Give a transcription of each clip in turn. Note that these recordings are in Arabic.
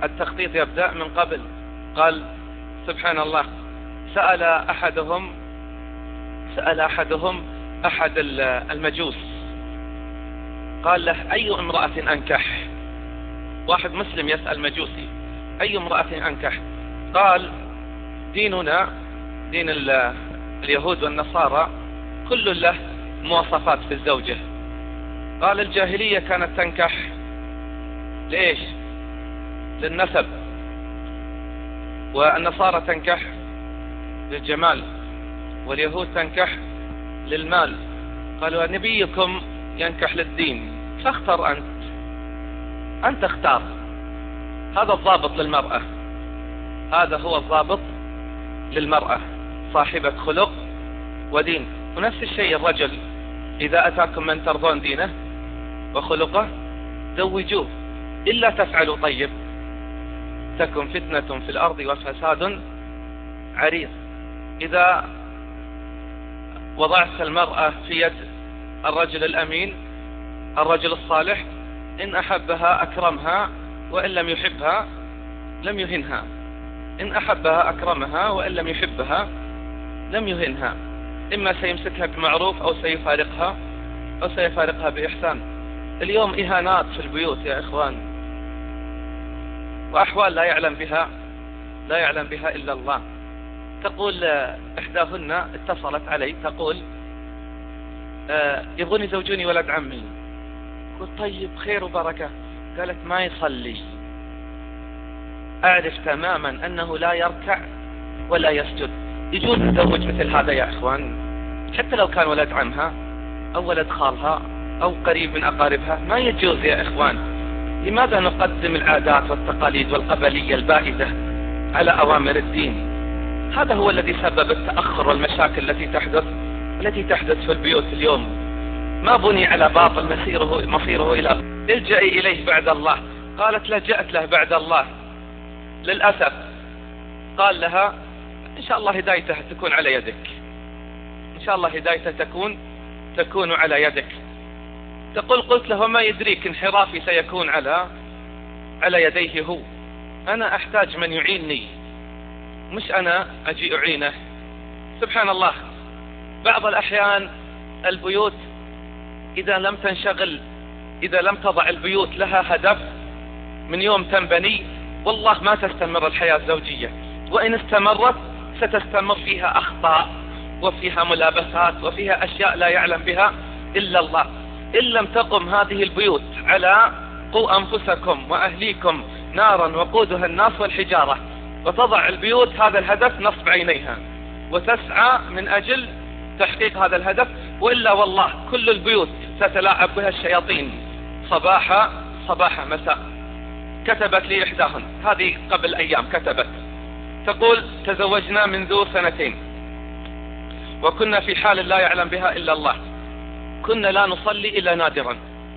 التخطيط يبدأ من قبل. قال سبحان الله، سأل أحدهم أحد المجوس، قال له أي امرأة أنكح؟ واحد مسلم يسأل مجوسي أي امرأة أنكح؟ قال ديننا دين اليهود والنصارى كل له مواصفات في الزوجة. قال الجاهلية كانت تنكح ليش؟ للنسب، والنصارى تنكح للجمال، واليهود تنكح للمال. قالوا نبيكم ينكح للدين، فاختر أنت اختار. هذا الضابط للمرأة، هذا هو الضابط للمرأة، صاحبة خلق ودين. ونفس الشيء الرجل، إذا أتاكم من ترضون دينه وخلقه زوجوه، إلا تفعلوا طيب تكن فتنة في الأرض وفساد عريض. إذا وضعت المرأة في يد الرجل الأمين، الرجل الصالح، إن أحبها أكرمها، وإن لم يحبها لم يهنها. إن أحبها أكرمها، وإن لم يحبها لم يهنها. إما سيمسكها بمعروف أو سيفارقها بإحسان. اليوم إهانات في البيوت يا إخوان، وأحوال لا يعلم بها إلا الله. تقول إحداهن اتصلت علي تقول يبغون يزوجوني ولد عمي. قلت طيب خير وبركة. قالت ما يصلي. أعرف تماما أنه لا يركع ولا يسجد. يجوز تزوج مثل هذا يا إخوان؟ حتى لو كان ولد عمها أو ولد خالها أو قريب من أقاربها، ما يجوز يا إخوان. لماذا نقدم العادات والتقاليد والقبلية البائدة على أوامر الدين؟ هذا هو الذي سبب التأخر والمشاكل التي تحدث في البيوت اليوم. ما بني على باطل مصيره إلى الجئي إليه بعد الله. قالت لجأت له بعد الله للأسف. قال لها إن شاء الله هدايته تكون على يدك، إن شاء الله هدايته تكون على يدك. تقول قلت له ما يدريك انحرافي سيكون على يديه هو. أنا أحتاج من يعينني، مش أنا أجي أعينه. سبحان الله، بعض الأحيان البيوت إذا لم تنشغل، إذا لم تضع البيوت لها هدف من يوم تنبني، والله ما تستمر الحياة الزوجية. وإن استمرت ستستمر فيها أخطاء وفيها ملابسات وفيها أشياء لا يعلم بها إلا الله. إن لم تقم هذه البيوت على قوا أنفسكم وأهليكم نارا وقودها الناس والحجارة، وتضع البيوت هذا الهدف نصب عينيها وتسعى من أجل تحقيق هذا الهدف، وإلا والله كل البيوت ستلاعب بها الشياطين صباح مساء. كتبت لي إحداهن هذه قبل أيام، كتبت تقول تزوجنا منذ 2 وكنا في حال لا يعلم بها إلا الله. كنا لا نصلي إلا نادرا،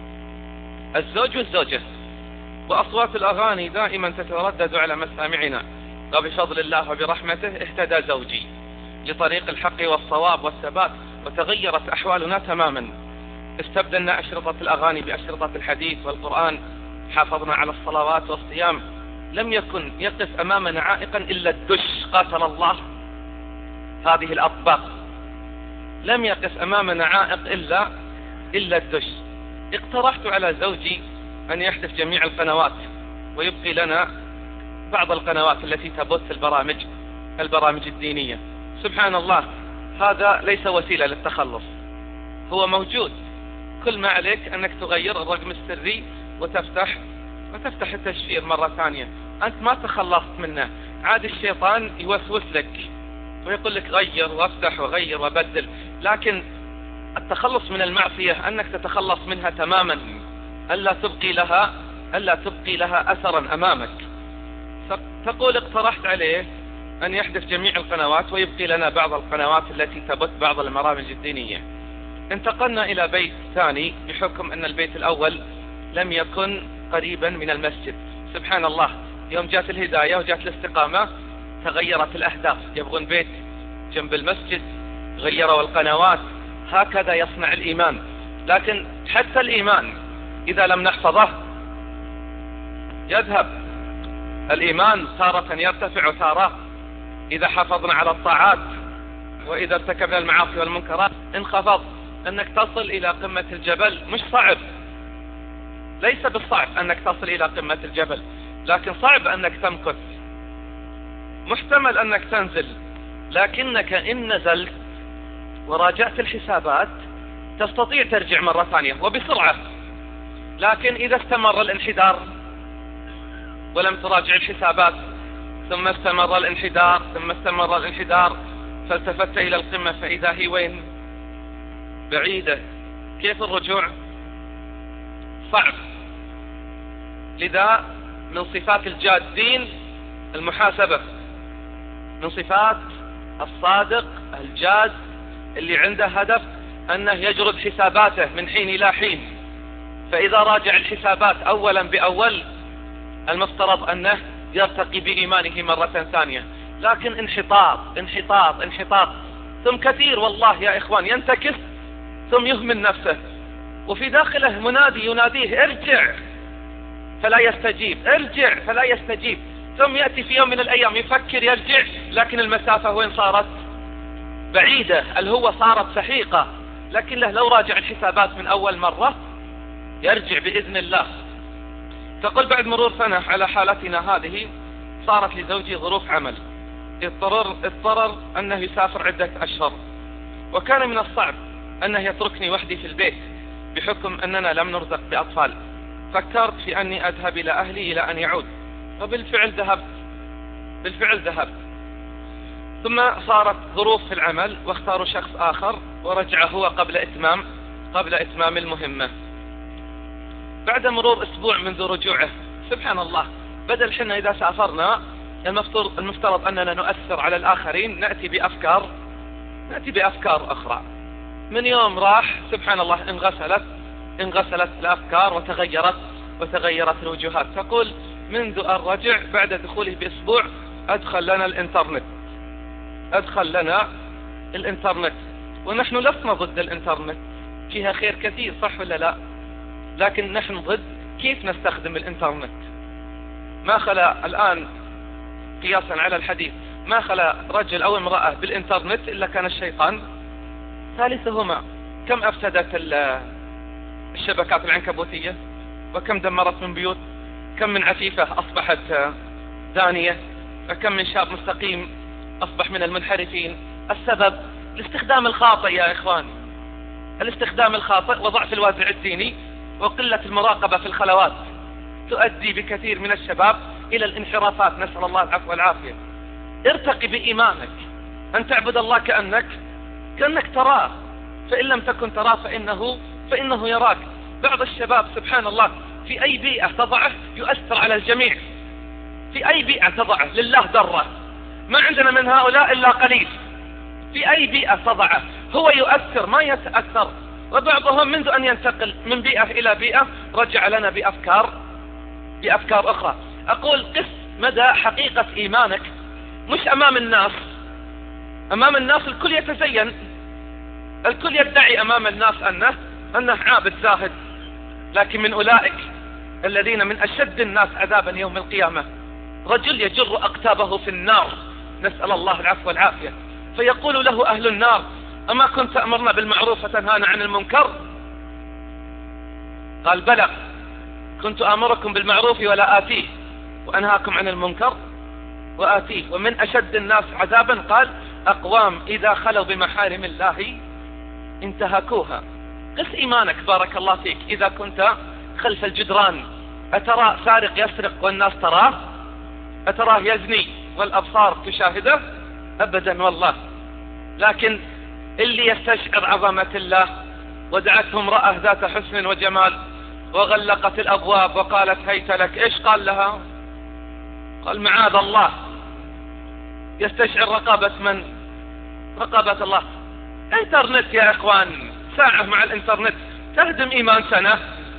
الزوج والزوجة، وأصوات الأغاني دائما تتردد على مسامعنا. وبفضل الله وبرحمته اهتدى زوجي لطريق الحق والصواب والثبات، وتغيرت أحوالنا تماما. استبدلنا أشرطة الأغاني بأشرطة الحديث والقرآن، حافظنا على الصلوات والصيام. لم يكن يقف أمامنا عائقا إلا الدش، قاتل الله هذه الأطباق. لم يقف أمامنا عائق إلا الدش. اقترحت على زوجي أن يحذف جميع القنوات ويبقي لنا بعض القنوات التي تبث البرامج الدينية. سبحان الله، هذا ليس وسيلة للتخلص، هو موجود. كل ما عليك أنك تغير الرقم السري وتفتح التشفير مرة ثانية. أنت ما تخلصت منه، عاد الشيطان يوسوس لك ويقول لك غير وافتح وغير وبدل. لكن التخلص من المعصية أنك تتخلص منها تماما، ألا تبقي لها أثرا أمامك. تقول اقترحت عليه أن يحذف جميع القنوات ويبقي لنا بعض القنوات التي تبث بعض البرامج الدينية. انتقلنا إلى بيت ثاني بحكم أن البيت الأول لم يكن قريبا من المسجد. سبحان الله، يوم جات الهداية وجات الاستقامة تغيرت الأهداف، يبغون بيت جنب المسجد، غيروا القنوات. هكذا يصنع الإيمان. لكن حتى الإيمان إذا لم نحفظه يذهب. الإيمان تارة يرتفع تارة إذا حافظنا على الطاعات، وإذا ارتكبنا المعاصي والمنكرات انخفض. أنك تصل إلى قمة الجبل مش صعب، ليس بالصعب أنك تصل إلى قمة الجبل، لكن صعب أنك تمكث. محتمل أنك تنزل، لكنك إن نزلت وراجعت الحسابات تستطيع ترجع مرة ثانية وبسرعة. لكن إذا استمر الانحدار ولم تراجع الحسابات، ثم استمر الانحدار ثم استمر الانحدار، فالتفت إلى القمة فإذا هي وين؟ بعيدة. كيف الرجوع؟ صعب. لذا من صفات الجادين المحاسبة، من صفات الصادق الجاد اللي عنده هدف أنه يجرد حساباته من حين إلى حين. فإذا راجع الحسابات أولا بأول، المفترض أنه يرتقي بإيمانه مرة ثانية. لكن انحطاط انحطاط انحطاط، ثم كثير والله يا إخوان ينتكس ثم يهمل نفسه، وفي داخله منادي يناديه ارجع فلا يستجيب، ارجع فلا يستجيب. ثم يأتي في يوم من الأيام يفكر يرجع، لكن المسافة وين صارت؟ بعيدة، الهوة صارت سحيقة. لكن لو راجع الحسابات من أول مرة يرجع بإذن الله. تقول بعد مرور سنة على حالتنا هذه صارت لزوجي ظروف عمل، اضطرر أنه يسافر عدة أشهر، وكان من الصعب أنه يتركني وحدي في البيت بحكم أننا لم نرزق بأطفال. فكرت في أني أذهب إلى أهلي إلى أن يعود، وبالفعل ذهبت. ثم صارت ظروف في العمل واختاروا شخص آخر، ورجع هو قبل إتمام المهمة. بعد مرور أسبوع منذ رجوعه، سبحان الله، بدل حنا إذا سافرنا المفترض أننا نؤثر على الآخرين، نأتي بأفكار أخرى. من يوم راح سبحان الله انغسلت الأفكار وتغيرت الوجوهات. تقول منذ أن رجع بعد دخوله بأسبوع أدخل لنا الإنترنت، ونحن لسنا ضد الإنترنت، فيها خير كثير صح ولا لا؟ لكن نحن ضد كيف نستخدم الإنترنت. ما خلا الآن قياسا على الحديث، ما خلا رجل أو امرأة بالإنترنت إلا كان الشيطان ثالثهما. كم أفسدت الشبكات العنكبوتية، وكم دمرت من بيوت، كم من عفيفة أصبحت زانية، وكم من شاب مستقيم أصبح من المنحرفين. السبب الاستخدام الخاطئ يا إخوان، الاستخدام الخاطئ وضعف الوازع الديني وقلة المراقبة في الخلوات تؤدي بكثير من الشباب إلى الانحرافات، نسأل الله العفو والعافية. ارتقي بإيمانك، أن تعبد الله كأنك تراه، فإن لم تكن تراه فإنه يراك. بعض الشباب سبحان الله في أي بيئة تضعه يؤثر على الجميع، في أي بيئة تضعه لله دره، ما عندنا من هؤلاء إلا قليل. في أي بيئة تضعه هو يؤثر ما يتأثر. وبعضهم منذ أن ينتقل من بيئة إلى بيئة رجع لنا بأفكار أخرى. أقول قس مدى حقيقة إيمانك، مش أمام الناس. أمام الناس الكل يتزين، الكل يدعي أمام الناس أنه عابد زاهد، لكن من أولئك الذين من أشد الناس عذابا يوم القيامة رجل يجر أقتابه في النار، نسأل الله العفو والعافية، فيقول له أهل النار أما كنت تأمرنا بالمعروف وتنهانا عن المنكر؟ قال بلى، كنت آمركم بالمعروف ولا آتيه، وأنهاكم عن المنكر وآتيه. ومن أشد الناس عذابا قال أقوام إذا خلوا بمحارم الله انتهكوها. قس إيمانك بارك الله فيك. إذا كنت خلف الجدران أترى سارق يسرق والناس تراه؟ أتراه يزني والأبصار تشاهده؟ أبدا والله. لكن اللي يستشعر عظمة الله، ودعته امرأة ذات حسن وجمال وغلقت الأبواب وقالت هيت لك، إيش قال لها؟ قال معاذ الله. يستشعر رقابة من؟ رقابة الله. انترنت يا إخوان، ساعة مع الانترنت تهدم إيمان سنة.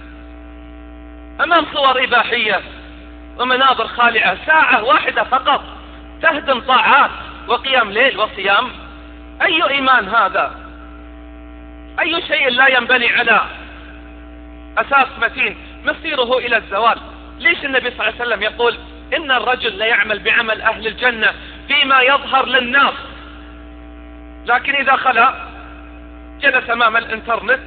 أمام صور إباحية ومناظر خالعة ساعة واحدة فقط تهدم طاعات وقيام ليل وصيام. أي إيمان هذا؟ أي شيء لا ينبني على أساس متين مصيره إلى الزوال. ليش النبي صلى الله عليه وسلم يقول إن الرجل ليعمل بعمل أهل الجنة فيما يظهر للناس، لكن إذا خلا جلس أمام الإنترنت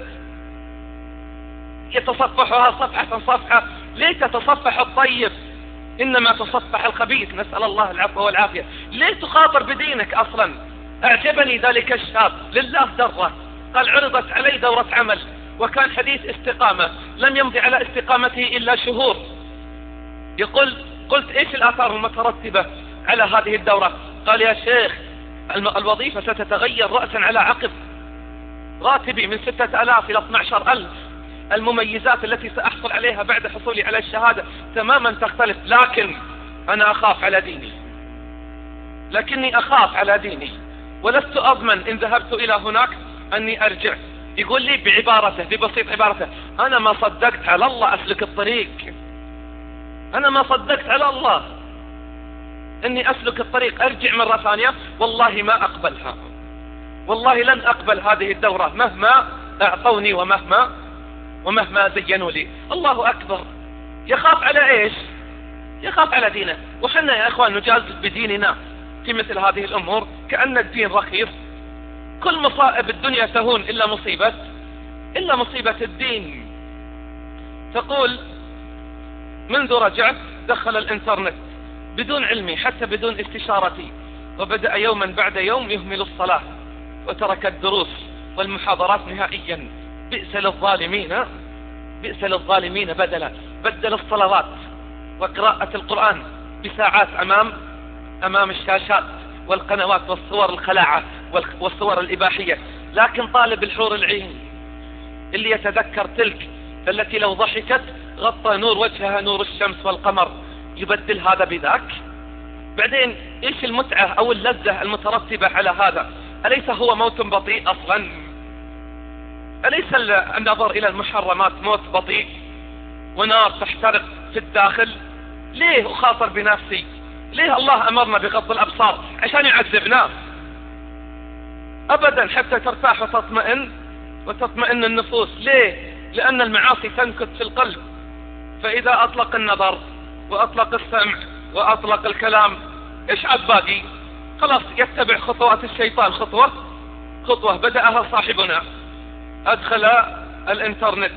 يتصفحها صفحة صفحة. ليه تتصفح الطيب إنما تصفح الخبيث؟ نسأل الله العفو والعافية. ليه تخاطر بدينك أصلا؟ أعجبني ذلك الشاب لله دره، قال عرضت علي دورة عمل وكان حديث استقامة، لم يمضي على استقامته إلا شهور. يقول قلت إيش الآثار المترتبة على هذه الدورة؟ قال يا شيخ الوظيفة ستتغير رأسا على عقب، راتبي من 6000 إلى 12000، المميزات التي سأحصل عليها بعد حصولي على الشهادة تماما تختلف، لكن أنا أخاف على ديني، لكني أخاف على ديني ولست أضمن إن ذهبت إلى هناك أني أرجع. يقول لي بعبارته، ببسيط عبارته، أنا ما صدقت على الله أسلك الطريق، أنا ما صدقت على الله أني أسلك الطريق أرجع مرة ثانية، والله ما أقبلها، والله لن أقبل هذه الدورة مهما أعطوني ومهما زينوا لي. الله أكبر. يخاف على إيش؟ يخاف على دينه. وحنا يا أخوان نجازف بديننا في مثل هذه الأمور كأن الدين رخيص. كل مصائب الدنيا تهون إلا مصيبة الدين. تقول منذ رجعت دخل الإنترنت بدون علمي حتى بدون استشارتي، وبدأ يوما بعد يوم يهمل الصلاة وترك الدروس والمحاضرات نهائيا. بئس للظالمين بدل الصلوات وقراءة القرآن بساعات أمام الشاشات والقنوات والصور الخلاعة والصور الإباحية. لكن طالب الحور العين اللي يتذكر تلك التي لو ضحكت غطى نور وجهها نور الشمس والقمر، يبدل هذا بذاك. بعدين إيش المتعة أو اللذة المترتبة على هذا؟ أليس هو موت بطيء أصلا؟ أليس النظر إلى المحرمات موت بطيء ونار تحترق في الداخل؟ ليه أخاطر بنفسي؟ ليه الله أمرنا بغض الأبصار؟ عشان يعذبنا؟ أبدا، حتى ترتاح وتطمئن النفوس. ليه؟ لأن المعاصي تنكت في القلب، فإذا أطلق النظر وأطلق السمع وأطلق الكلام إيش عاد باقي؟ خلاص يتبع خطوات الشيطان خطوة بدأها صاحبنا. أدخل الإنترنت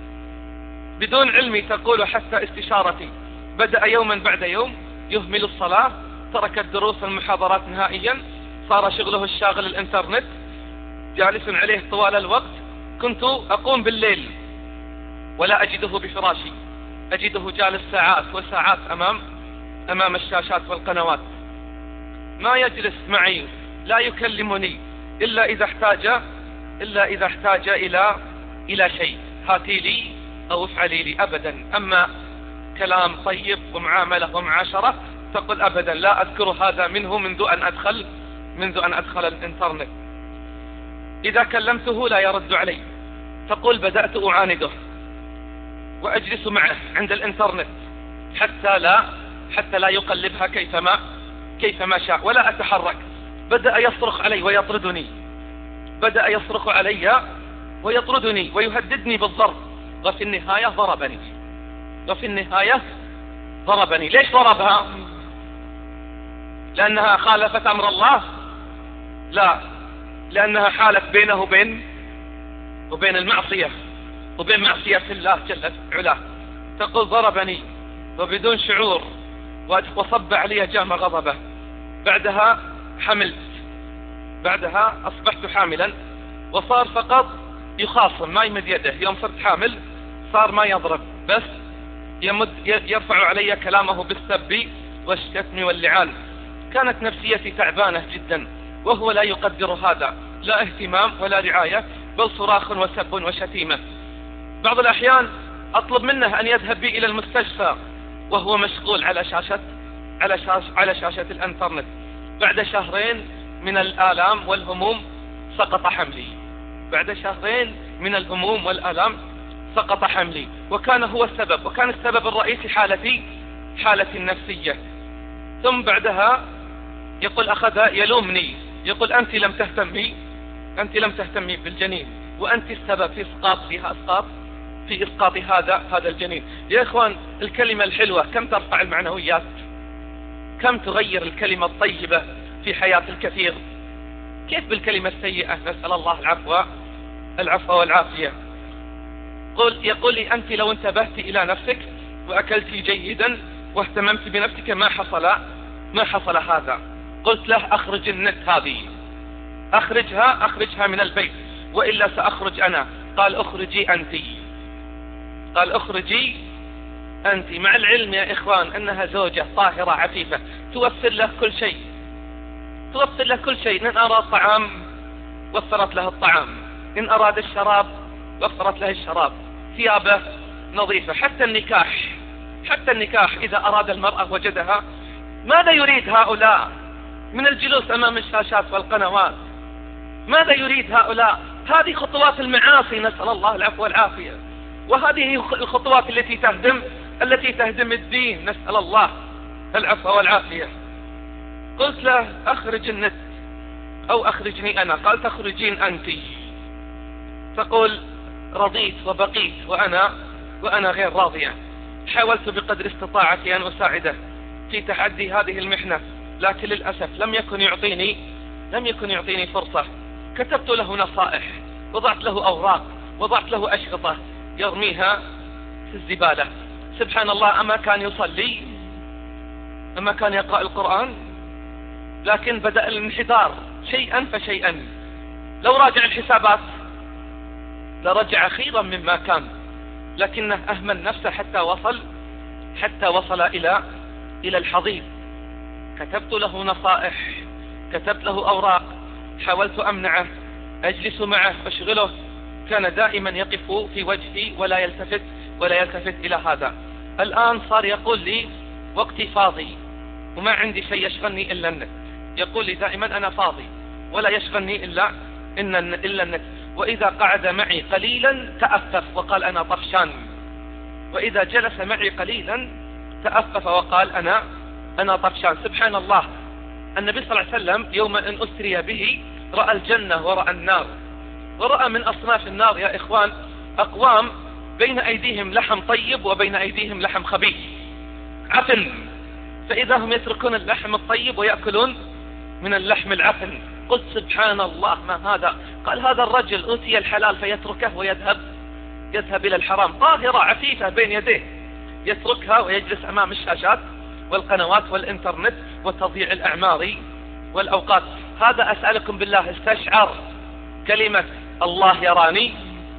بدون علمي، تقول حتى استشارتي، بدأ يوما بعد يوم يهمل الصلاة، ترك الدروس والمحاضرات نهائيا، صار شغله الشاغل الإنترنت، جالس عليه طوال الوقت. كنت أقوم بالليل ولا أجده بفراشي، أجده جالس ساعات وساعات أمام الشاشات والقنوات، ما يجلس معي، لا يكلمني إلا إذا احتاج إلى شيء، هاتي لي أو افعلي لي، أبدا. أما كلام طيب ومعاملة ومعاشرة تقول أبدا لا أذكر هذا منه منذ أن أدخل الإنترنت. إذا كلمته لا يرد علي، تقول بدأت أعانده وأجلس معه عند الإنترنت حتى لا يقلبها كيفما شاء ولا أتحرك. بدأ يصرخ علي ويطردني، بدأ يصرخ علي ويطردني ويهددني بالضرب، وفي النهاية ضربني. ليش ضربها؟ لأنها خالفت أمر الله؟ لا، لأنها حالت بينه وبين المعصية وبين معصية الله جل علاه. تقول ضربني وبدون شعور وصب علي جام غضبه. بعدها حملت، بعدها أصبحت حاملا، وصار فقط يخاصم، ما يمد يده. يوم صرت حامل صار ما يضرب، بس يرفع علي كلامه بالسب والشتم واللعان. كانت نفسيتي تعبانة جدا، وهو لا يقدر هذا، لا اهتمام ولا رعاية، بل صراخ وسب وشتيمة. بعض الأحيان أطلب منه أن يذهب بي إلى المستشفى وهو مشغول على شاشة الإنترنت. بعد شهرين من الآلام والهموم سقط حملي، بعد شهرين من الهموم والآلام سقط حملي، وكان هو السبب، وكان السبب الرئيسي حالتي النفسية. ثم بعدها يقول أخذ يلومني، يقول أنت لم تهتمي بالجنين، وأنت السبب في إسقاط هذا الجنين. يا إخوان، الكلمة الحلوة كم ترفع المعنويات، كم تغير الكلمة الطيبة في حياة الكثير. كيف بالكلمة السيئة؟ نسأل الله العفو والعافية. يقول لي أنت لو انتبهت إلى نفسك وأكلت جيدا واهتممت بنفسك ما حصل هذا. قلت له أخرج النت هذه، أخرجها من البيت وإلا سأخرج أنا. قال أخرجي أنت، مع العلم يا إخوان أنها زوجة طاهرة عفيفة توفر له كل شيء. إن أراد طعام وفرت له الطعام، إن أراد الشراب وفرت له الشراب، ثيابه نظيفة. حتى النكاح إذا أراد المرأة وجدها. ماذا يريد هؤلاء من الجلوس أمام الشاشات والقنوات؟ ماذا يريد هؤلاء؟ هذه خطوات المعاصي، نسأل الله العفو والعافية. وهذه الخطوات التي تهدم الدين، نسأل الله العفو والعافية. قلت له أخرج النت أو أخرجني أنا. قال تخرجين أنت. تقول رضيت وبقيت وأنا غير راضية. حاولت بقدر استطاعتي أن أساعده في تحدي هذه المحنة، لكن للأسف لم يكن يعطيني فرصة. كتبت له نصائح، وضعت له أوراق، وضعت له أشرطة يرميها في الزبالة. سبحان الله، أما كان يصلي، أما كان يقرأ القرآن، لكن بدأ الانحدار شيئا فشيئا. لو راجع الحسابات لرجع خيرا مما كان، لكنه أهمل نفسه حتى وصل إلى الحضيض. كتبت له نصائح، كتبت له أوراق، حاولت أمنعه، أجلس معه أشغله، كان دائما يقف في وجهي ولا يلتفت إلى هذا. الآن صار يقول لي وقتي فاضي وما عندي شيء يشغلني إلا النت. يقول لي دائما أنا فاضي ولا يشغلني إلا النت. وإذا قعد معي قليلا تأفف وقال أنا طفشان، وإذا جلس معي قليلا تأفف وقال أنا طفشان. سبحان الله، النبي صلى الله عليه وسلم يوم أن أسري به رأى الجنة ورأى النار، ورأى من أصناف النار يا إخوان أقوام بين أيديهم لحم طيب وبين أيديهم لحم خبيث عفن، فإذا هم يتركون اللحم الطيب ويأكلون من اللحم العفن. قلت سبحان الله، ما هذا؟ قال هذا الرجل أوتي الحلال فيتركه ويذهب إلى الحرام. طاهرة عفيفة بين يديه يتركها ويجلس أمام الشاشات والقنوات والإنترنت وتضييع الأعمار والأوقات. هذا أسألكم بالله استشعر كلمة الله يراني؟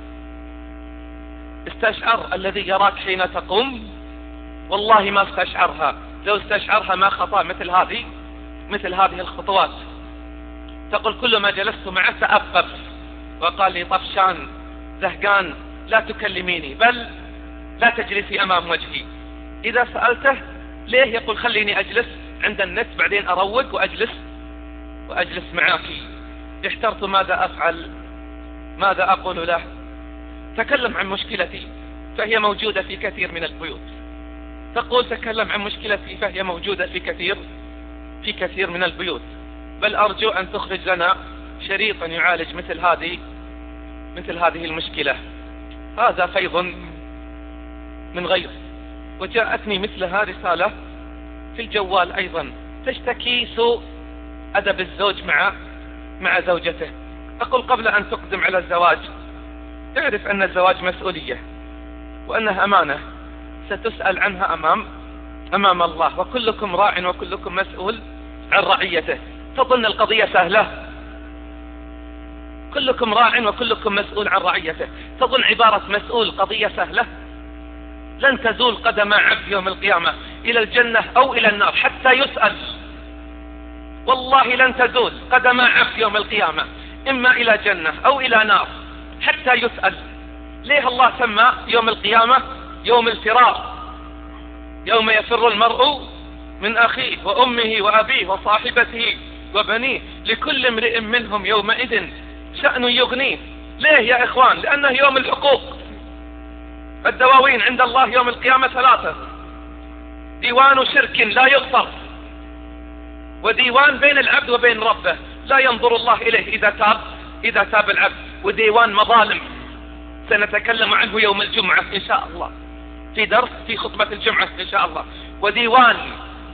استشعر الذي يراك حين تقوم؟ والله ما استشعرها. لو استشعرها ما خطأ مثل هذه الخطوات. تقول كل ما جلست معه تأفف وقال لي طفشان زهقان، لا تكلميني، بل لا تجلسي أمام وجهي. إذا سألته ليه؟ يقول خليني أجلس عند النت بعدين أروق وأجلس معك. احترت ماذا أفعل، ماذا أقول له. تكلم عن مشكلتي فهي موجودة في كثير من البيوت. تقول تكلم عن مشكلتي فهي موجودة في كثير من البيوت. بل أرجو أن تخرج لنا شريطا يعالج مثل هذه المشكلة. هذا فيض من غير. وجاءتني مثلها رسالة في الجوال أيضا تشتكي سوء أدب الزوج مع زوجته. أقول قبل أن تقدم على الزواج اعرف أن الزواج مسؤولية وأنها أمانة ستسأل عنها أمام الله، وكلكم راع وكلكم مسؤول عن رعيته. تظن القضية سهلة؟ كلكم راع وكلكم مسؤول عن رعيته. تظن عبارة مسؤول قضية سهلة؟ لن تزول قدم عبد يوم القيامة إلى الجنة أو إلى النار حتى يسأل. والله لن تزول قدم عبد يوم القيامة إما إلى جنة أو إلى نار حتى يسأل. ليه الله سمى يوم القيامة يوم الفرار؟ يوم يفر المرء من أخيه وأمه وأبيه وصاحبته وبنيه لكل امرئ منهم يومئذ شأن يغنيه. ليه يا إخوان؟ لأنه يوم الحقوق. الدواوين عند الله يوم القيامة 3: ديوان شرك لا يغفر، وديوان بين العبد وبين ربه لا ينظر الله إليه إذا تاب العبد، وديوان مظالم سنتكلم عنه يوم الجمعة إن شاء الله في درس في خطبة الجمعة إن شاء الله، وديوان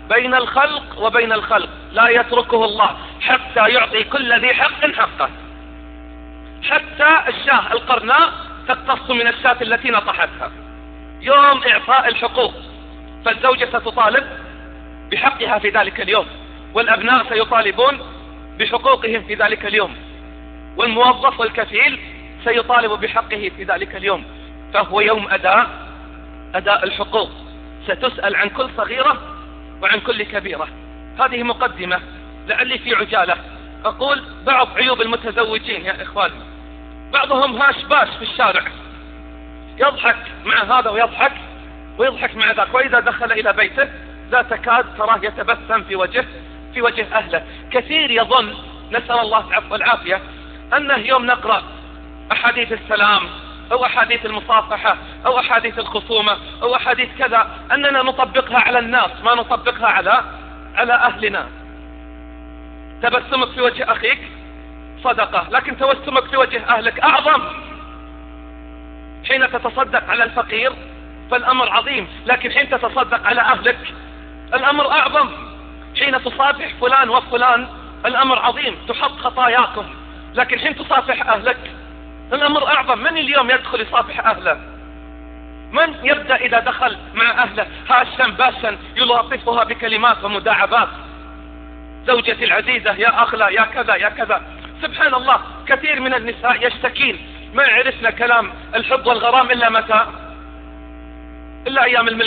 بين الخلق وبين الخلق لا يتركه الله حتى يعطي كل ذي حق حقه. حتى الشاة القرناء تقتص من الشاة التي نطحتها. يوم إعطاء الحقوق، فالزوجة ستطالب بحقها في ذلك اليوم، والأبناء سيطالبون بحقوقهم في ذلك اليوم، والموظف والكفيل سيطالب بحقه في ذلك اليوم. فهو يوم أداء الحقوق، ستسأل عن كل صغيرة وعن كل كبيرة. هذه مقدمة، لعلي في عجالة أقول بعض عيوب المتزوجين يا إخواني. بعضهم هاش باش في الشارع، يضحك مع هذا ويضحك مع ذاك، وإذا دخل إلى بيته لا تكاد تراه يتبسم في وجه أهله. كثير يظن، نسأل الله العفو والعافية، أنه يوم نقرأ أحاديث السلام أو أحاديث المصافحة أو أحاديث الخصومة أو أحاديث كذا أننا نطبقها على الناس، ما نطبقها على أهلنا. تبسمك في وجه أخيك صدقة، لكن تبسمك في وجه أهلك أعظم. حين تتصدق على الفقير فالأمر عظيم، لكن حين تتصدق على أهلك الأمر أعظم. حين تصافح فلان وفلان الأمر عظيم، تحط خطاياكم، لكن حين تصافح أهلك الأمر أعظم. من اليوم يدخل يصافح أهله؟ من يبدأ إذا دخل مع أهله هاشا باشا يلاطفها بكلمات ومداعبات؟ زوجتي العزيزة، يا أخلا، يا كذا يا كذا. سبحان الله، كثير من النساء يشتكين ما عرفنا كلام الحب والغرام إلا متى؟ إلا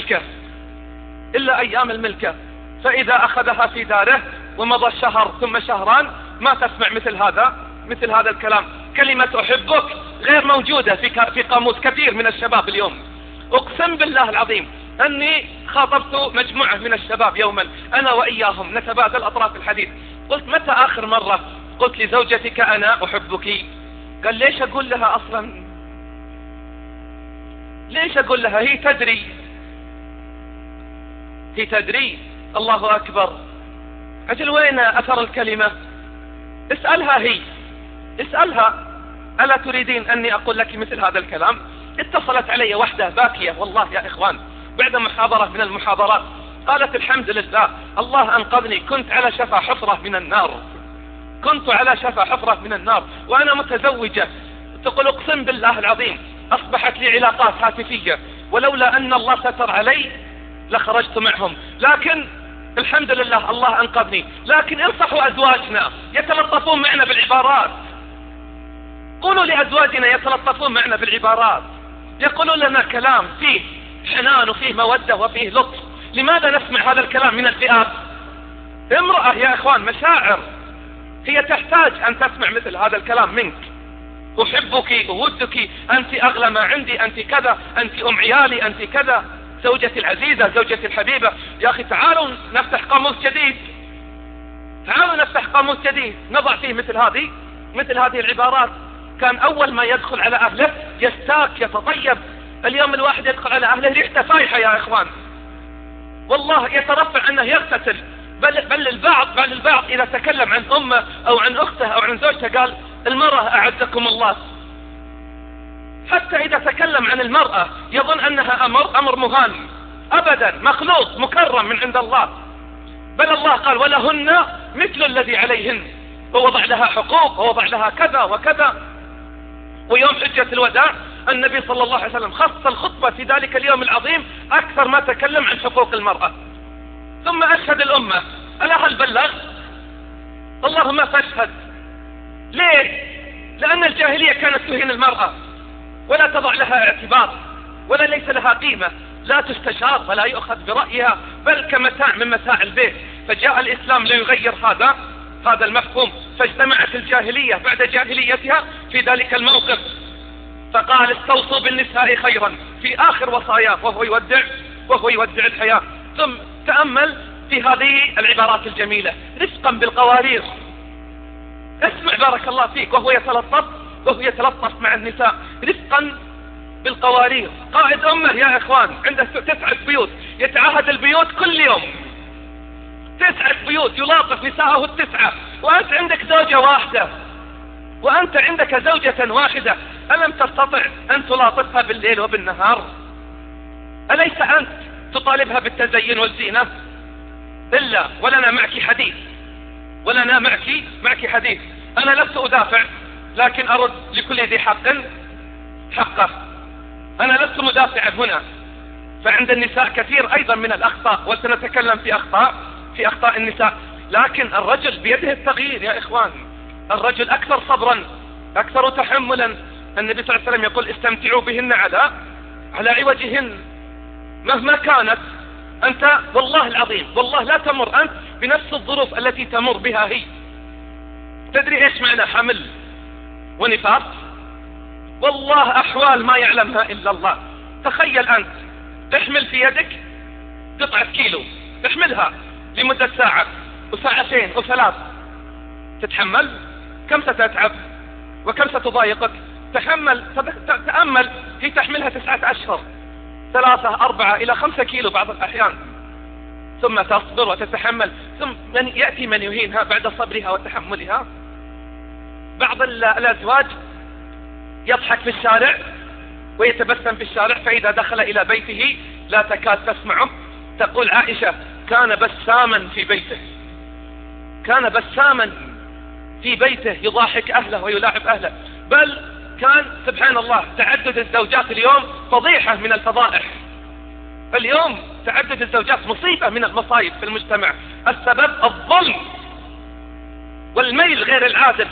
أيام الملكة. فإذا أخذها في داره ومضى شهر ثم شهران ما تسمع مثل هذا الكلام. كلمة أحبك غير موجودة في قاموس كثير من الشباب اليوم. أقسم بالله العظيم أني خاطبت مجموعة من الشباب يوما، أنا وإياهم نتبادل أطراف الحديث. قلت متى آخر مرة قلت لزوجتك أنا أحبك؟ قال ليش أقول لها أصلا؟ ليش أقول لها؟ هي تدري. الله أكبر. أجل وين أثر الكلمة؟ اسألها ألا تريدين أني أقول لك مثل هذا الكلام؟ اتصلت علي وحدة باكية والله يا إخوان بعد محاضرة من المحاضرات، قالت الحمد لله الله أنقذني، كنت على شفا حفرة من النار وأنا متزوجة. تقول أقسم بالله العظيم أصبحت لي علاقات هاتفية، ولولا أن الله ستر علي لخرجت معهم، لكن الحمد لله الله أنقذني. لكن انصحوا أزواجنا يتلطفون معنا بالعبارات. قولوا لأزواجنا يتلطفون معنا بالعبارات، يقولون لنا كلام فيه حنان وفيه مودة وفيه لطف. لماذا نسمع هذا الكلام من الفئات؟ امرأة يا إخوان مشاعر، هي تحتاج أن تسمع مثل هذا الكلام منك. أحبك، أودك، أنت أغلى ما عندي، أنت كذا، أنت أم عيالي، أنت كذا، زوجتي العزيزة، زوجتي الحبيبة. يا أخي تعالوا نفتح قاموس جديد، نضع فيه مثل هذه العبارات. كان أول ما يدخل على أهله يستاك يتطيب، اليوم الواحد يدخل على أهله ريحته فايحة يا إخوان، والله يترفع أنه يغتسل. بل البعض إذا تكلم عن أمه أو عن أخته أو عن زوجته قال المرأة أعزكم الله. حتى إذا تكلم عن المرأة يظن أنها أمر مهان. أبدا، مخلوق مكرم من عند الله. بل الله قال ولهن مثل الذي عليهن، ووضع لها حقوق ووضع لها كذا وكذا. ويوم حجة الوداع النبي صلى الله عليه وسلم خص الخطبة في ذلك اليوم العظيم أكثر ما تكلم عن حقوق المرأة. ثم أشهد الأمة، ألا هل بلغ؟ اللهم فاشهد. ليه؟ لأن الجاهلية كانت تهين المرأة ولا تضع لها اعتبار ولا ليس لها قيمة، لا تستشار ولا يؤخذ برأيها، بل كمتاع من متاع البيت. فجاء الإسلام ليغير هذا المفهوم، فاجتمعت الجاهلية بعد جاهليتها في ذلك الموقف، فقال استوصوا بالنساء خيرا في آخر وصاياه وهو يودع الحياة. ثم تأمل في هذه العبارات الجميلة، رفقا بالقوارير. اسمع بارك الله فيك، وهو يتلطف مع النساء، رفقا بالقوارير. قائد أمه يا إخوان عنده 9 بيوت، يتعهد البيوت كل يوم، 9 بيوت يلاطف نساءه 9، وأنت عندك زوجة واحدة، وأنت عندك زوجة واحدة، ألم تستطع أن تلاطفها بالليل وبالنهار؟ أليس أنت تطالبها بالتزين والزينة؟ كلا ولنا معك حديث، ولنا معك حديث. أنا لست أدافع، لكن أرد لكل ذي حق حقه. أنا لست مدافعا هنا، فعند النساء كثير أيضا من الأخطاء، وسنتكلم في أخطاء النساء، لكن الرجل بيده التغيير يا إخوان. الرجل أكثر صبرا، أكثر تحملا. النبي صلى الله عليه وسلم يقول استمتعوا بهن على عوجهن مهما كانت. أنت والله العظيم والله لا تمر أنت بنفس الظروف التي تمر بها هي. تدري إيش معنى حمل ونفاس؟ والله أحوال ما يعلمها إلا الله. تخيل أنت تحمل في يدك قطعة كيلو، تحملها لمدة ساعة وساعتين وثلاث، تتحمل؟ كم ستتعب وكم ستضايقك؟ تأمل في تحملها 9 أشهر، 3 4 إلى 5 كيلو بعض الأحيان، ثم تصبر وتتحمل، ثم يأتي من يهينها بعد صبرها وتحملها. بعض الأزواج يضحك في الشارع ويتبسم في الشارع، فإذا دخل إلى بيته لا تكاد تسمعه. تقول عائشة كان بساما في بيته، كان بساما في بيته يضاحك أهله ويلاعب أهله. بل كان سبحان الله تعدد الزوجات اليوم فضيحة من الفضائح. اليوم تعدد الزوجات مصيبة من المصايب في المجتمع. السبب الظلم والميل غير العادل.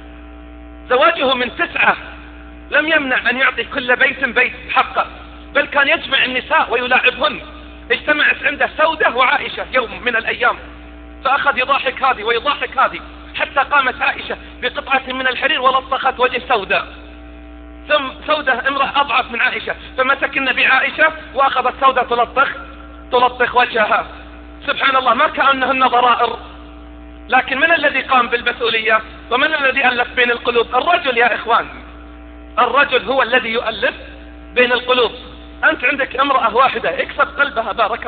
زواجه من 9 لم يمنع أن يعطي كل بيت حقه، بل كان يجمع النساء ويلاعبهن. اجتمعت عنده سودة وعائشة يوم من الأيام، فأخذ يضاحك هذه ويضاحك هذه، حتى قامت عائشة بقطعة من الحرير ولطخت وجه سودة. ثم سودة امرأة أضعف من عائشة، فمسك النبي عائشة وأخذت سودة تلطخ وجهها. سبحان الله، ما كأنهن ضرائر. لكن من الذي قام بالمسؤولية ومن الذي ألف بين القلوب؟ الرجل يا إخوان. الرجل هو الذي يؤلف بين القلوب. أنت عندك امرأة واحدة اكسب قلبها،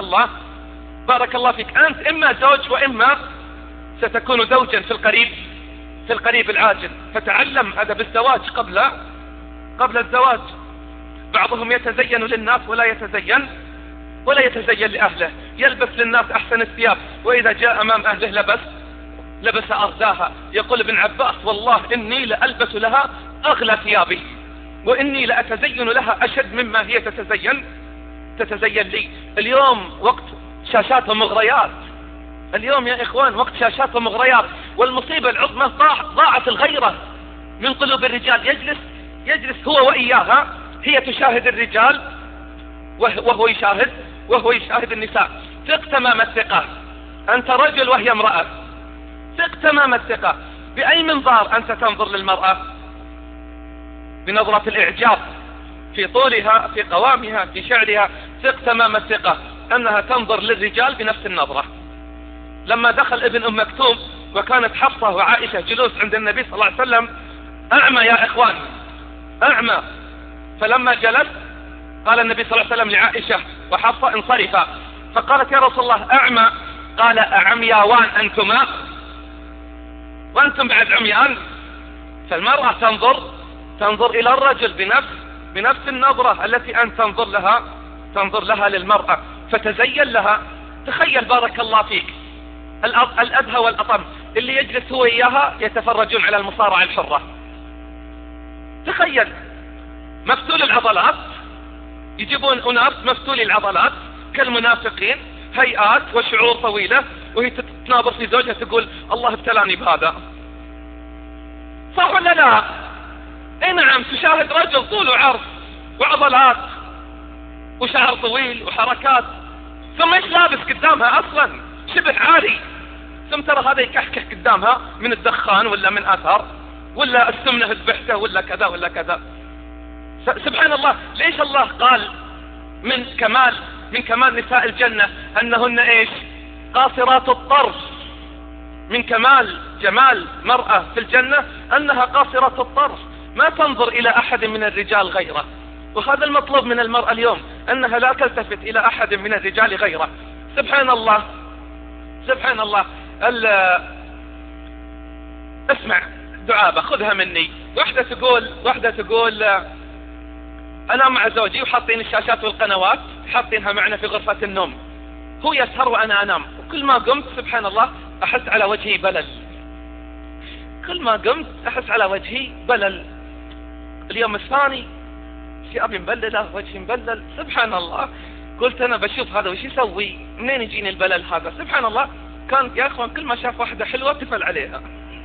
بارك الله فيك. أنت إما زوج وإما ستكون زوجا في القريب العاجل. فتعلم أدب الزواج قبل الزواج. بعضهم يتزين للناس ولا يتزين لأهله، يلبس للناس أحسن الثياب، وإذا جاء أمام أهله لبس أرداها. يقول ابن عباس والله إني لألبس لها أغلى ثيابي، وإني لأتزين لها أشد مما هي تتزين لي. اليوم وقت شاشات ومغريات، اليوم يا إخوان وقت شاشات ومغريات. والمصيبة العظمى ضاعت الغيرة من قلوب الرجال. يجلس هو وإياها، هي تشاهد الرجال وهو يشاهد النساء. ثق تمام الثقة، أنت رجل وهي امرأة، ثق تمام الثقة. بأي منظار أنت تنظر للمرأة؟ بنظرة الإعجاب في طولها، في قوامها، في شعرها. ثق تمام الثقة أنها تنظر للرجال بنفس النظرة. لما دخل ابن أم مكتوم وكانت حفصة وعائشة جلوس عند النبي صلى الله عليه وسلم، أعمى يا إخوان، أعمى. فلما جلس قال النبي صلى الله عليه وسلم لعائشة وحفصة انصرفا، فقالت يا رسول الله أعمى، قال أعمياوان أنتما وأنتم بعد عميان. فالمرأة تنظر إلى الرجل بنفس النظرة التي أنت تنظر لها للمرأة، فتزين لها. تخيل بارك الله فيك الأدهى والأطم اللي يجلس هو إياها يتفرجون على المصارعة الحرة. تخيل مفتول العضلات، يجيبون أناس مفتولي العضلات كالمنافقين، هيئات وشعور طويلة، وهي تتناظر في زوجها تقول الله ابتلاني بهذا. صح ولا لا؟ اي نعم. تشاهد رجل طول وعرض وعضلات وشعر طويل وحركات، ثم ايش لابس قدامها اصلا؟ شبه عاري. ثم ترى هذا يكحكح قدامها من الدخان ولا من اثر ولا السمنة ذبحته ولا كذا ولا كذا. سبحان الله. ليش الله قال من كمال نساء الجنة أنهن إيش؟ قاصرات الطرف. من كمال جمال مرأة في الجنة أنها قاصرة الطرف، ما تنظر إلى أحد من الرجال غيره. وهذا المطلوب من المرأة اليوم، أنها لا تلتفت إلى أحد من الرجال غيره. سبحان الله. سبحان الله. اسمع دعابة خذها مني. واحدة تقول أنا مع زوجي وحاطين الشاشات والقنوات حاطينها معنا في غرفة النوم، هو يسهر وأنا أنام، كل ما قمت سبحان الله أحس على وجهي بلل، كل ما قمت أحس على وجهي بلل. اليوم الثاني ثيابي مبللة، وجهي مبلل، سبحان الله. قلت أنا بشوف هذا وش يسوي، منين يجيني البلل هذا؟ سبحان الله. كان يا أخوان كل ما شاف واحدة حلوة تفل عليها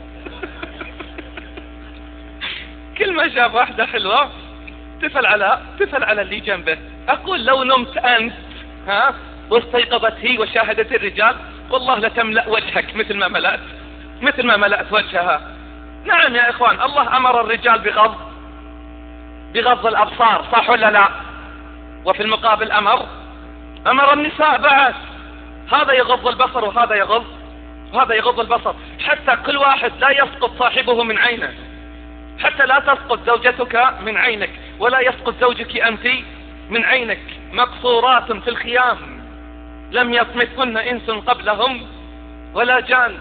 كل ما شاف واحدة حلوة تفل على اللي جنبه. أقول لو نمت أنت واستيقظت هي وشاهدت الرجال والله لتملأ وجهك مثل ما ملأت وجهها. نعم يا إخوان، الله أمر الرجال بغض الأبصار، صح ولا لا؟ وفي المقابل أمر النساء بعد، هذا يغض البصر وهذا يغض البصر، حتى كل واحد لا يسقط صاحبه من عينه، حتى لا تسقط زوجتك من عينك ولا يسقط زوجك أنت من عينك. مقصورات في الخيام لم يطمثهن إنس قبلهم ولا جان.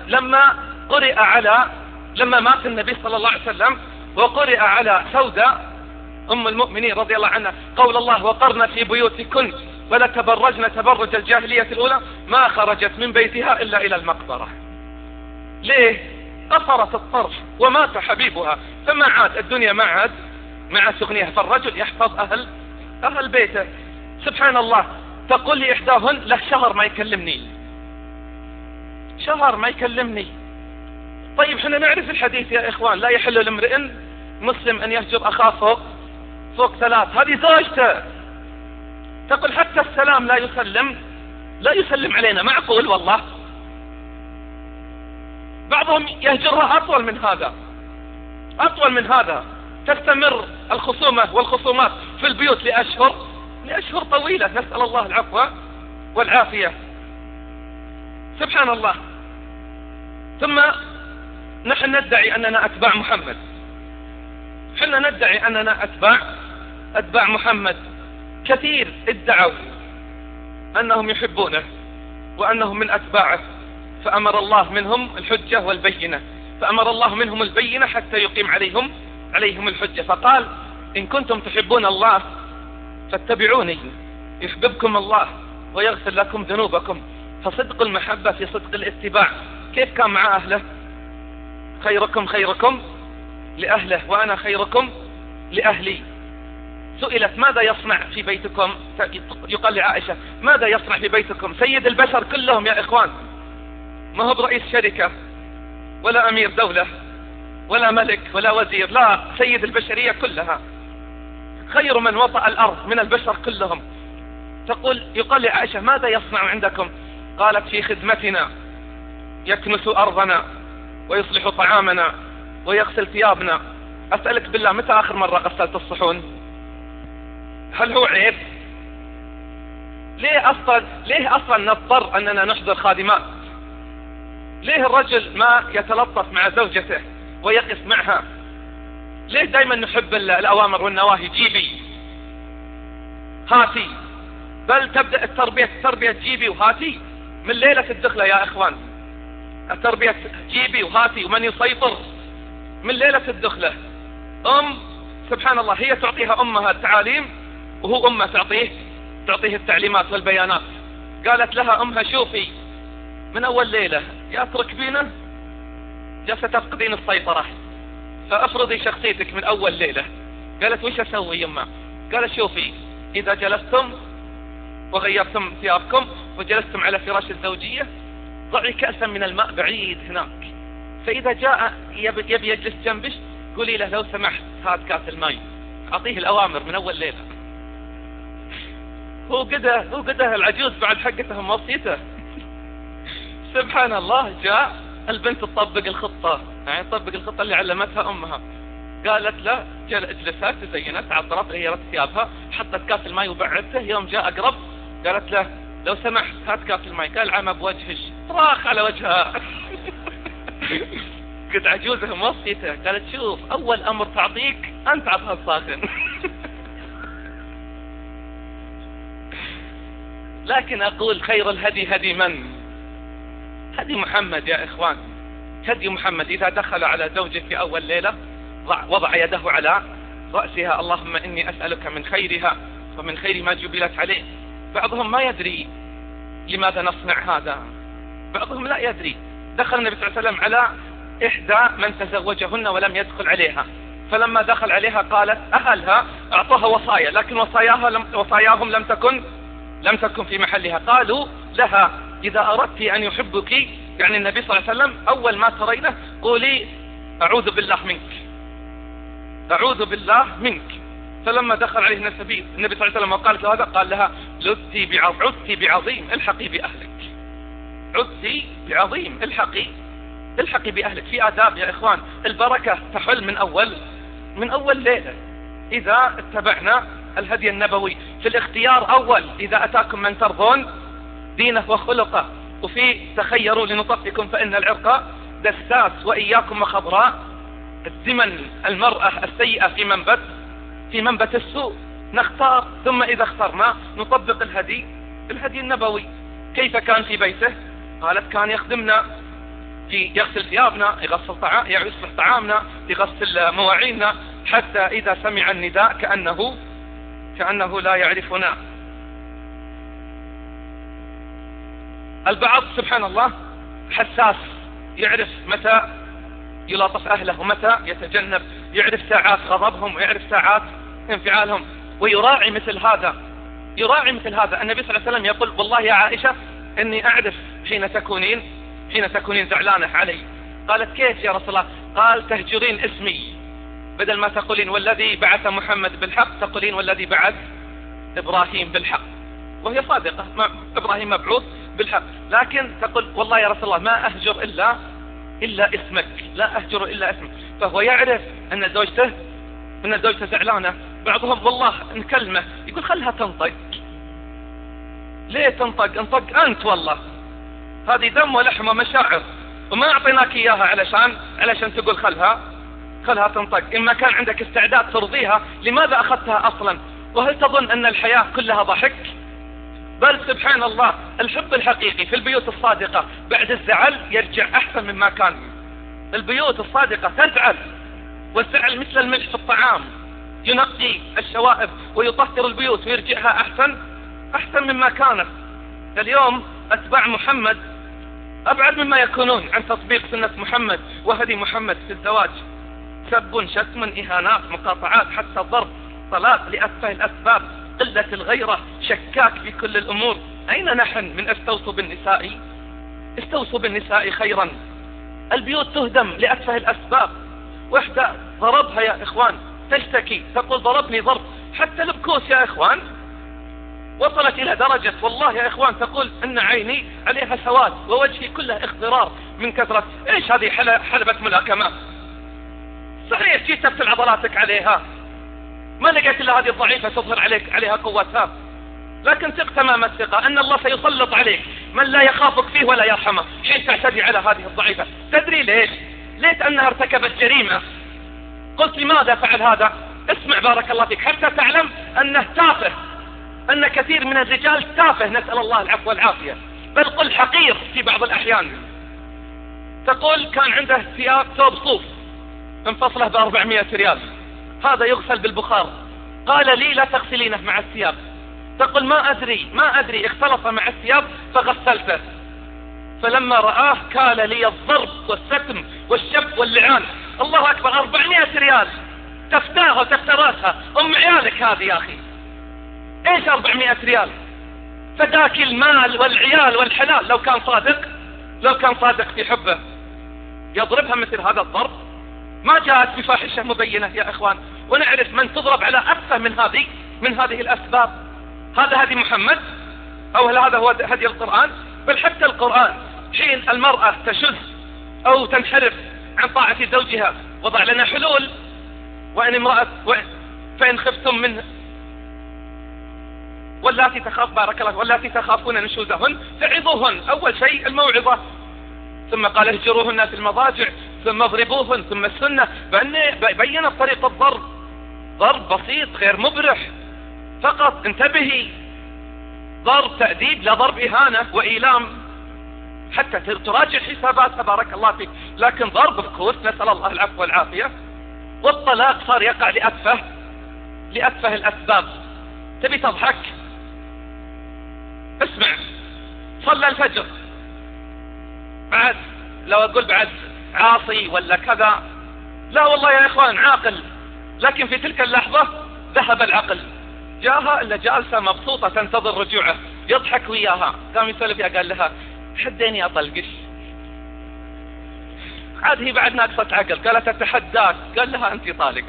لما مات النبي صلى الله عليه وسلم وقرئ على سودة أم المؤمنين رضي الله عنها قول الله وقرن في بيوتكن ولا تبرجن تبرج الجاهلية الأولى ما خرجت من بيتها إلا إلى المقبرة. ليه؟ قصرت الطرف ومات حبيبها، فما عاد الدنيا مع سغنيها، فالرجل يحفظ أهل بيته. سبحان الله. تقول لي إحداهن له شهر ما يكلمني. طيب احنا نعرف الحديث يا إخوان، لا يحل لامرئ مسلم أن يهجر أخاه فوق 3. هذه زوجته. تقول حتى السلام لا يسلم علينا. معقول والله؟ بعضهم يهجرها أطول من هذا. تستمر الخصومة والخصومات في البيوت لأشهر طويلة، نسأل الله العفو والعافية. سبحان الله. ثم نحن ندعي أننا أتباع محمد، حنا ندعي أننا أتباع محمد. كثير ادعوا أنهم يحبونه وأنهم من أتباعه، فأمر الله منهم الحجة والبينة، فأمر الله منهم البينة حتى يقيم عليهم الحجة. فقال إن كنتم تحبون الله فاتبعوني يحببكم الله ويغفر لكم ذنوبكم. فصدق المحبة في صدق الاتباع. كيف كان مع أهله؟ خيركم لأهله وأنا خيركم لأهلي. سئلت ماذا يصنع في بيتكم؟ يقال لعائشة ماذا يصنع في بيتكم؟ سيد البشر كلهم يا إخوان، ما هو برئيس شركة ولا أمير دولة ولا ملك ولا وزير، لا، سيد البشرية كلها، خير من وطأ الأرض من البشر كلهم. يقال لعائشة ماذا يصنع عندكم؟ قالت في خدمتنا يكنس أرضنا ويصلح طعامنا ويغسل ثيابنا. أسألك بالله متى آخر مرة غسلت الصحون؟ هل هو عيب؟ ليه أصلا نضطر أننا نحضر خادمات؟ ليه الرجل ما يتلطف مع زوجته ويقف معها؟ ليه دايما نحب الأوامر والنواهي؟ جيبي هاتي، بل تبدأ التربية جيبي وهاتي من ليلة الدخلة يا إخوان. التربية جيبي وهاتي، ومن يسيطر من ليلة الدخلة. سبحان الله، هي تعطيها أمها التعاليم وهو أمها تعطيه التعليمات والبيانات. قالت لها أمها شوفي من أول ليلة يا تركبينه يا ستفقدين السيطرة، فأفرضي شخصيتك من أول ليلة. قالت وش أسوي يما؟ قالت شوفي إذا جلستم وغيرتم ثيابكم وجلستم على فراش الزوجية ضعي كأسا من الماء بعيد هناك، فإذا جاء يبي يجلس جنبش قولي له لو سمحت هات كاس الماء. أعطيه الأوامر من أول ليلة. هو قده العجوز بعد حقته موصيته. سبحان الله. جاء البنت تطبق الخطة، يعني تطبق الخطة اللي علمتها أمها. قالت له اجلست تزينت عطرت غيرت ثيابها حطت كاس الماء وبعدته. يوم جاء أقرب قالت له لو سمحت هات كاس الماء. قال عمى بوجهش، طراخ على وجهها. كنت عجوزة موصيته. قالت شوف أول أمر تعطيك أنت عطها الساخن. لكن أقول خير الهدي هدي من؟ هدي محمد يا إخوان. هدي محمد. إذا دخل على زوجه في أول ليلة وضع يده على رأسها اللهم إني أسألك من خيرها ومن خير ما جبلت عليه. بعضهم ما يدري لماذا نصنع هذا. بعضهم لا يدري. دخل النبي صلى الله عليه وسلم على إحدى من تزوجهن ولم يدخل عليها، فلما دخل عليها قالت أهلها أعطوها وصايا، لكن وصاياهم لم تكن في محلها. قالوا لها إذا أردت أن يحبك، يعني النبي صلى الله عليه وسلم، أول ما ترينه قولي أعوذ بالله منك، أعوذ بالله منك. فلما دخل عليه النبي صلى الله عليه وسلم وقالت له هذا، قال لها عدت بعظيم الحقي بأهلك، عدت بعظيم الحقي بأهلك. في آداب يا إخوان، البركة تحل من أول ليلة إذا اتبعنا الهدي النبوي في الاختيار. أول إذا أتاكم من ترضون دينه وخلقه، وفي تخيروا لنطفكم فإن العرق دساس، وإياكم وخضراء الزمن المرأة السيئة في منبت السوء. نختار، ثم إذا اخترنا نطبق الهدي النبوي. كيف كان في بيته؟ قالت كان يخدمنا في يغسل ثيابنا، يصلح طعامنا، يغسل مواعيننا، حتى إذا سمع النداء كأنه لا يعرفنا. البعض سبحان الله حساس، يعرف متى يلاطف أهله ومتى يتجنب، يعرف ساعات غضبهم ويعرف ساعات انفعالهم، ويراعي مثل هذا. النبي صلى الله عليه وسلم يقول والله يا عائشة إني أعرف حين تكونين زعلانة علي. قالت كيف يا رسول الله؟ قال تهجرين اسمي، بدل ما تقولين والذي بعث محمد بالحق تقولين والذي بعث إبراهيم بالحق، وهي صادقة، إبراهيم مبعوث بالحق، لكن تقول والله يا رسول الله ما أهجر إلا اسمك، لا أهجر إلا اسمك. فهو يعرف أن زوجته زعلانة. بعضهم والله نكلمه يقول خلها تنطق. ليه تنطق؟ انطق أنت، والله هذه دم ولحم ومشاعر، وما أعطيناك إياها علشان تقول خلها تنطق. إما كان عندك استعداد ترضيها، لماذا أخذتها أصلا؟ وهل تظن أن الحياة كلها ضحك؟ بل سبحان الله الحب الحقيقي في البيوت الصادقة بعد الزعل يرجع أحسن مما كان. البيوت الصادقة تزعل، والزعل مثل الملح في الطعام، ينقي الشوائب ويطهر البيوت ويرجعها أحسن مما كانت. اليوم أتباع محمد أبعد مما يكونون عن تطبيق سنة محمد وهدي محمد في الزواج. سب، شتم، إهانات، مقاطعات، حتى ضرب، طلاق لأتفه الأسباب، قلة الغيرة، شكاك في كل الأمور. أين نحن من استوصوا بالنساء خيرا؟ البيوت تهدم لأتفه الأسباب. وحدة ضربها يا إخوان تشتكي تقول ضربني ضرب، حتى البكوس يا إخوان وصلت إلى درجة والله يا إخوان تقول أن عيني عليها سواد ووجهي كله اخضرار من كثرة. إيش هذه حلبة ملاكمة؟ صحيح تفتل عضلاتك عليها، ما لقيت إلا هذه الضعيفة تظهر عليها قوتها، لكن ثق تمام الثقة أن الله سيسلط عليك من لا يخافك فيه ولا يرحمه حين تعتدي على هذه الضعيفة. تدري ليش؟ ليت أنها ارتكبت جريمة. قلت لماذا فعل هذا؟ اسمع بارك الله فيك حتى تعلم أنه تافه، أن كثير من الرجال تافه، نسأل الله العفو والعافية، بل قل حقير في بعض الأحيان. تقول كان عنده ثوب صوف انفصله ب400 ريال، هذا يغسل بالبخار. قال لي لا تغسلينه مع الثياب. تقول ما أدري اختلط مع الثياب فغسلته، فلما رآه كال لي الضرب والستم والشب واللعان. الله أكبر، 400 ريال تفتاها وتفتراسها أم عيالك هذه يا أخي. إيش 400 ريال؟ فداك المال والعيال والحلال. لو كان صادق في حبه يضربها مثل هذا الضرب. ما جاءت بفاحشة مبينة يا إخوان، ونعرف من تضرب على أتفه من هذه الأسباب. هذا هدي محمد أو هذا هو هدي القرآن؟ بل حتى القرآن حين المرأة تشذ أو تنحرف عن طاعة زوجها وضع لنا حلول. فإن خفتم منه واللاتي تخافون نشوزهن فعظوهن. أول شيء الموعظة، ثم قال اهجروهن في المضاجع، ثم اضربوهن، ثم السنة. بين طريق الضرب، ضرب بسيط غير مبرح فقط، انتبهي، ضرب تأديب لا ضرب إهانة وإيلام حتى تراجع حساباتها بارك الله فيك. لكن ضرب بكوس نسأل الله العفو والعافية. والطلاق صار يقع لأتفه الأسباب. تبي تضحك؟ اسمع، صلى الفجر بعد لو أقول بعد عاصي ولا كذا، لا والله يا إخوان عاقل، لكن في تلك اللحظة ذهب العقل. جاها إلا جالسة مبسوطة تنتظر رجوعه، يضحك وياها، قام يسولف فيها، قال لها حديني أطلقش. عاد هي بعد ناقصة عقل، قالت أتحداك، قال لها أنت طالق.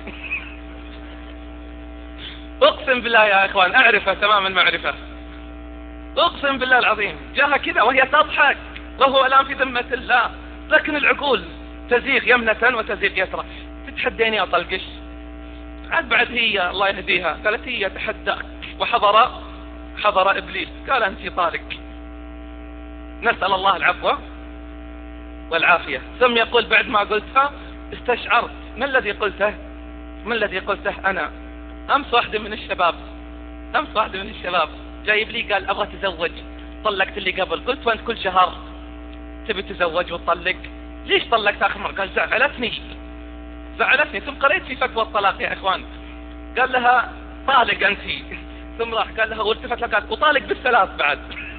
أقسم بالله يا إخوان أعرفه تمام المعرفة، أقسم بالله العظيم، جاها كذا وهي تضحك وهو الآن في ذمة الله، لكن العقول تزيغ يمنة وتزيغ يسرى. تتحديني أطلقش. عاد بعد هي الله يهديها قالت هي تحداك، وحضر إبليس قال أنت طالق. نسأل الله العفو والعافية. ثم يقول بعد ما قلتها استشعرت ما الذي قلته أنا. أمس واحدة من الشباب جايب لي قال أبغى أتزوج، طلقت اللي قبل. قلت وأنت كل شهر تبي تتزوج وتطلق؟ ليش طلقت آخر مرة؟ قال زعلتني. ثم قريت في فتوى الطلاق يا إخوان، قال لها طالق أنت. ثم راح قال لها والتفت لها قال وطالق بالثلاث بعد.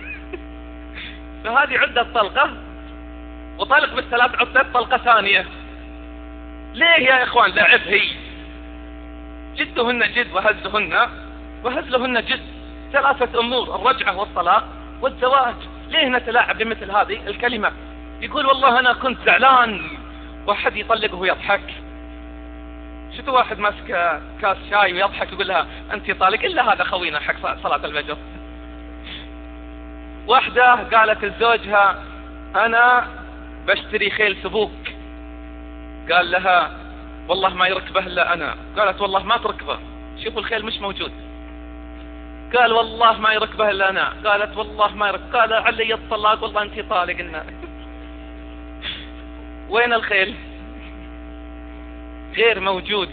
فهذه عدة طلقة، وطالق بالثلاث عدة طلقة ثانية. ليه يا إخوان؟ لعب هي، جدهن جد وهزلهن جد. 3 أمور: الرجعة والطلاق والزواج. ليه نتلاعب بمثل هذه الكلمة؟ يقول والله أنا كنت زعلان، واحد يطلقه ويضحك. شفتوا واحد ماسك كاس شاي ويضحك يقول لها أنت طالق؟ إلا هذا خوينا حق صلاة الفجر. واحدة قالت لزوجها أنا بشتري خيل سبوك، قال لها والله ما يركبه إلا أنا. قالت والله ما تركبه، شوفوا الخيل مش موجود. قال والله ما يركبه إلا أنا. قالت والله ما يركب. قال علي الطلاق، والله أنت طالقنا. وين الخيل؟ غير موجود.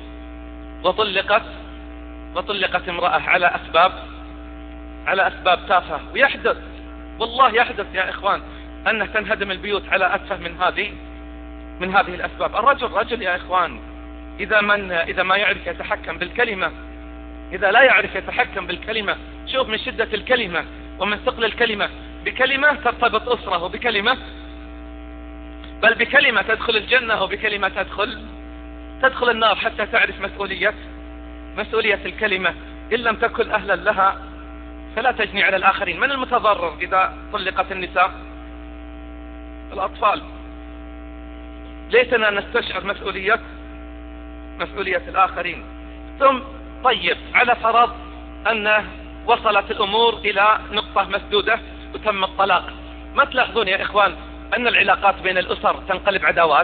وطلقت امرأة على أسباب تافهة. ويحدث والله يحدث يا إخوان أنه تنهدم البيوت على أتفه من هذه الأسباب. الرجل يا إخوان إذا ما يعرف يتحكم بالكلمة، إذا لا يعرف يتحكم بالكلمة، شوف من شدة الكلمة ومن ثقل الكلمة، بكلمة ترتبط أسرة، وبكلمة بل بكلمة تدخل الجنة، وبكلمة تدخل النار، حتى تعرف مسؤولية الكلمة. إن لم تكن أهلا لها فلا تجني على الآخرين. من المتضرر إذا طلقت النساء؟ الأطفال. ليتنا نستشعر مسؤولية الآخرين. ثم طيب، على فرض أن وصلت الأمور إلى نقطة مسدودة وتم الطلاق، ما تلاحظون يا إخوان أن العلاقات بين الأسر تنقلب عداوات؟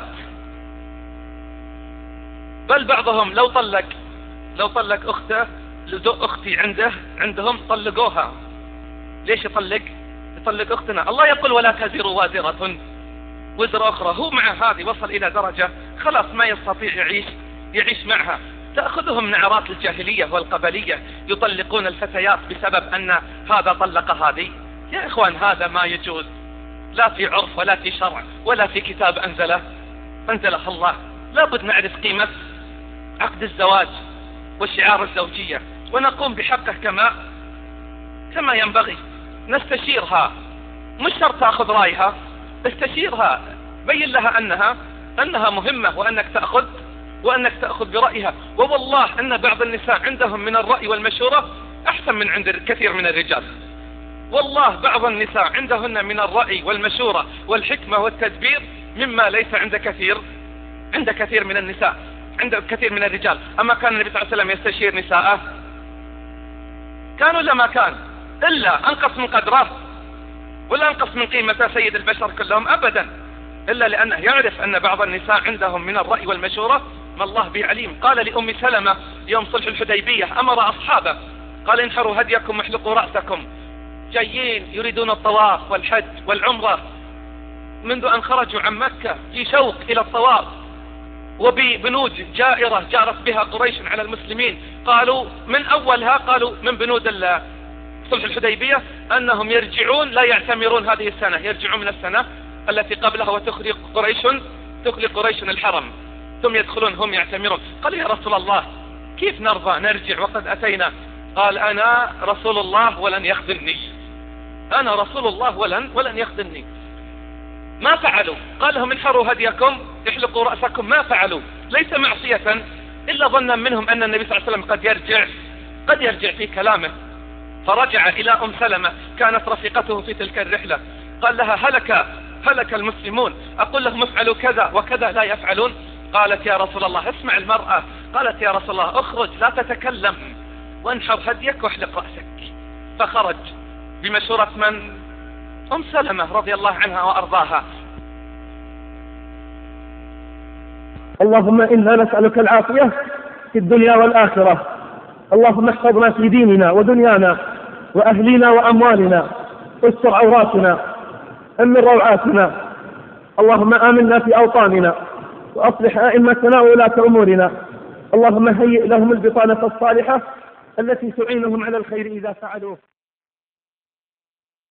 بل بعضهم لو طلق أختي عندهم طلقوها. ليش يطلق أختنا؟ الله يقول ولا تزر وازرة وزر أخرى. هو مع هذه وصل إلى درجة خلاص ما يستطيع يعيش معها. تأخذهم نعرات الجاهلية والقبلية، يطلقون الفتيات بسبب أن هذا طلق هذه. يا إخوان هذا ما يجوز، لا في عرف ولا في شرع ولا في كتاب أنزله الله. لابد نعرف قيمة عقد الزواج وشعار الزوجية، ونقوم بحقه كما ينبغي. نستشيرها، مش شرط تأخذ رأيها، استشيرها، بين لها أنها مهمة، وأنك تأخذ برأيها. ووالله أن بعض النساء عندهم من الرأي والمشورة أحسن من عند كثير من الرجال. والله بعض النساء عندهن من الرأي والمشورة والحكمة والتدبير مما ليس عند كثير من النساء، عند كثير من الرجال. أما كان النبي صلى الله عليه وسلم يستشير نساءه؟ كان ولا ما كان؟ إلا أنقص من قدره ولا أنقص من قيمة سيد البشر كلهم؟ أبدا، إلا لأنه يعرف أن بعض النساء عندهم من الرأي والمشورة ما الله به عليم. قال لأم سلمة يوم صلح الحديبية أمر أصحابه قال انحروا هديكم واحلقوا رأسكم، جايين يريدون الطواف والحج والعمرة منذ أن خرجوا عن مكة في شوق إلى الطواف، وببنود جائرة جارت بها قريش على المسلمين. قالوا من أولها، قالوا من بنود صلح الحديبية أنهم يرجعون لا يعتمرون هذه السنة، يرجعون من السنة التي قبلها وتخلي قريش الحرم، ثم يدخلون هم يعتمرون. قال يا رسول الله كيف نرضى نرجع وقد أتينا؟ قال أنا رسول الله ولن يخذلني، أنا رسول الله ولن يخذلني. ما فعلوا. قال لهم انحروا هديكم احلقوا رأسكم، ما فعلوا، ليس معصية إلا ظنا منهم أن النبي صلى الله عليه وسلم قد يرجع في كلامه. فرجع إلى أم سلمة كانت رفيقته في تلك الرحلة، قال لها هلك المسلمون، أقول لهم افعلوا كذا وكذا لا يفعلون. قالت يا رسول الله اسمع المرأة، قالت يا رسول الله اخرج لا تتكلم وانحر هديك واحلق رأسك. فخرج بمشورة من؟ أم سلمة رضي الله عنها وأرضاها. اللهم إنا نسألك العافية في الدنيا والآخرة. اللهم احفظنا في ديننا ودنيانا وأهلنا وأموالنا، استر عوراتنا، أمن روعاتنا. اللهم آمنا في أوطاننا وأصلح أئمتنا وولاة أمورنا. اللهم هيئ لهم البطانة الصالحة التي تعينهم على الخير إذا فعلوه.